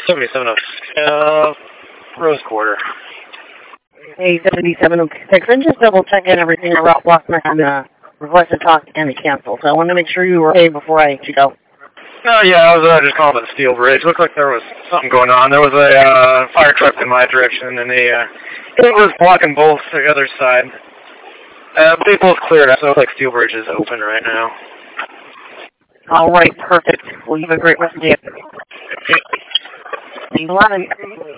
77 Rose Quarter. Hey, 7706. I'm just double checking everything. A route block and requested talk and cancel. So I wanted to make sure you were okay before I let you go. Oh, yeah, I was just calling about the steel bridge. Looked like there was something going on. There was a fire truck in my direction, and it was blocking both the other side. They both cleared up, so it looks like steel bridge is open right now. All right, perfect. Well, you have a great rest of the day. Thanks a lot.